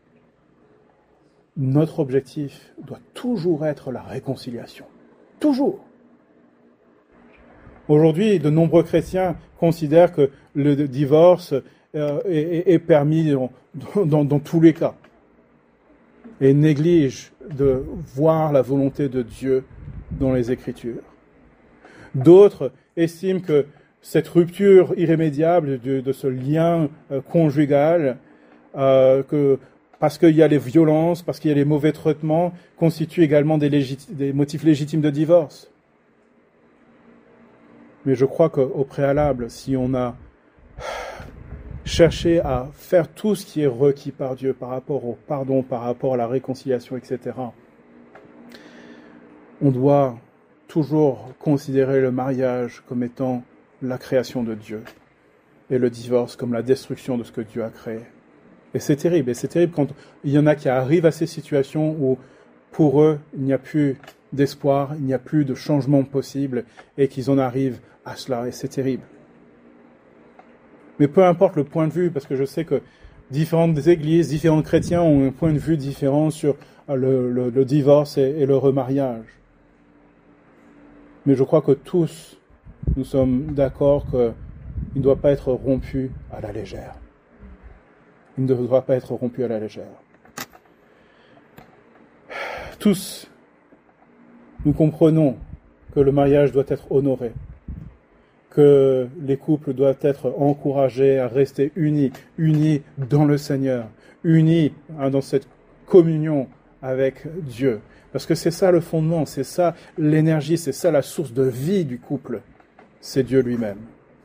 notre objectif doit toujours être la réconciliation. Toujours. Aujourd'hui, de nombreux chrétiens considèrent que le divorce est permis dans tous les cas et négligent de voir la volonté de Dieu dans les Écritures. D'autres estiment que cette rupture irrémédiable de ce lien conjugal, parce qu'il y a les violences, parce qu'il y a les mauvais traitements, constitue également des motifs légitimes de divorce. Mais je crois qu'au préalable, si on a cherché à faire tout ce qui est requis par Dieu par rapport au pardon, par rapport à la réconciliation, etc., on doit toujours considérer le mariage comme étant la création de Dieu et le divorce comme la destruction de ce que Dieu a créé. Et c'est terrible quand il y en a qui arrivent à ces situations où pour eux il n'y a plus d'espoir, il n'y a plus de changement possible et qu'ils en arrivent à cela, et c'est terrible. Mais peu importe le point de vue, parce que je sais que différentes églises, différents chrétiens ont un point de vue différent sur le divorce et le remariage. Mais je crois que tous, nous sommes d'accord qu'il ne doit pas être rompu à la légère. Il ne devra pas être rompu à la légère. Tous, nous comprenons que le mariage doit être honoré, que les couples doivent être encouragés à rester unis dans le Seigneur, unis dans cette communion avec Dieu. Parce que c'est ça le fondement, c'est ça l'énergie, c'est ça la source de vie du couple. C'est Dieu lui-même.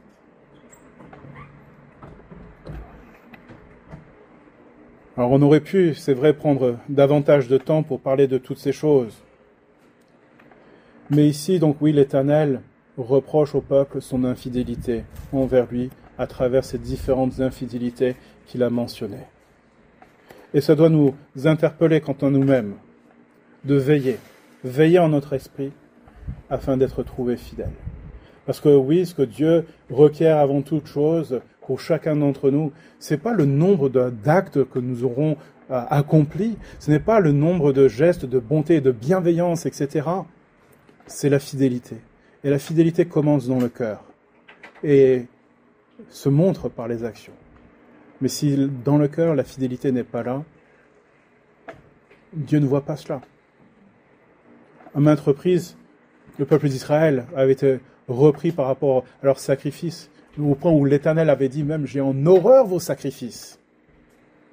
Alors on aurait pu, c'est vrai, prendre davantage de temps pour parler de toutes ces choses. Mais ici, donc oui, l'Éternel reproche au peuple son infidélité envers lui à travers ces différentes infidélités qu'il a mentionnées. Et ça doit nous interpeller quant à nous-mêmes, de veiller en notre esprit afin d'être trouvés fidèles. Parce que oui, ce que Dieu requiert avant toute chose pour chacun d'entre nous, c'est pas le nombre d'actes que nous aurons accomplis, ce n'est pas le nombre de gestes de bonté, de bienveillance, etc. C'est la fidélité. Et la fidélité commence dans le cœur et se montre par les actions. Mais si dans le cœur la fidélité n'est pas là, Dieu ne voit pas cela. À maintes reprises, le peuple d'Israël avait été repris par rapport à leurs sacrifices, au point où l'Éternel avait dit même « J'ai en horreur vos sacrifices ». Pourquoi ?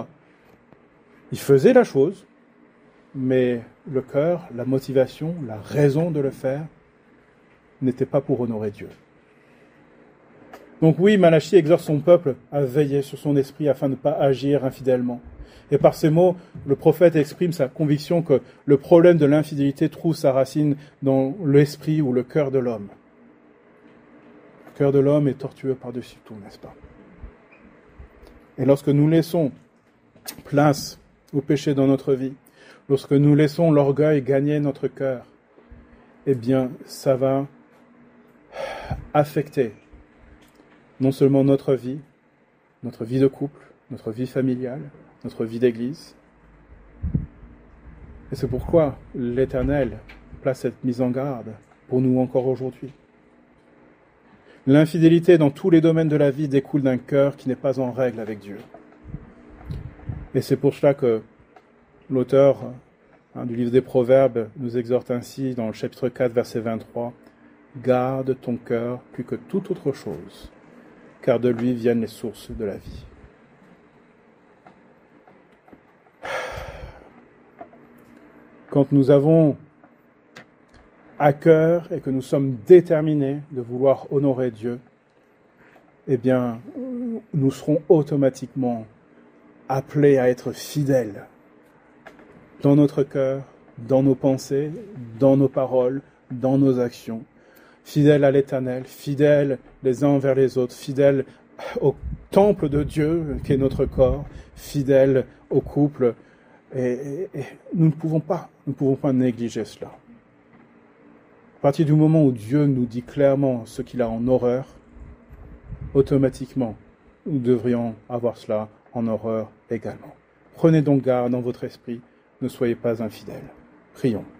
Ils faisaient la chose, mais le cœur, la motivation, la raison de le faire n'était pas pour honorer Dieu. Donc oui, Malachie exhorte son peuple à veiller sur son esprit afin de ne pas agir infidèlement. Et par ces mots, le prophète exprime sa conviction que le problème de l'infidélité trouve sa racine dans l'esprit ou le cœur de l'homme. Le cœur de l'homme est tortueux par-dessus tout, n'est-ce pas ? Et lorsque nous laissons place au péché dans notre vie, lorsque nous laissons l'orgueil gagner notre cœur, eh bien, ça va affecter non seulement notre vie de couple, notre vie familiale, notre vie d'église. Et c'est pourquoi l'Éternel place cette mise en garde pour nous encore aujourd'hui. L'infidélité dans tous les domaines de la vie découle d'un cœur qui n'est pas en règle avec Dieu. Et c'est pour cela que L'auteur du livre des Proverbes nous exhorte ainsi dans le chapitre 4, verset 23, « Garde ton cœur plus que toute autre chose, car de lui viennent les sources de la vie. » Quand nous avons à cœur et que nous sommes déterminés de vouloir honorer Dieu, eh bien, nous serons automatiquement appelés à être fidèles dans notre cœur, dans nos pensées, dans nos paroles, dans nos actions, fidèles à l'Éternel, fidèles les uns envers les autres, fidèles au temple de Dieu qui est notre corps, fidèles au couple, et nous ne pouvons pas négliger cela. À partir du moment où Dieu nous dit clairement ce qu'il a en horreur, automatiquement, nous devrions avoir cela en horreur également. Prenez donc garde dans votre esprit, ne soyez pas infidèles. Prions.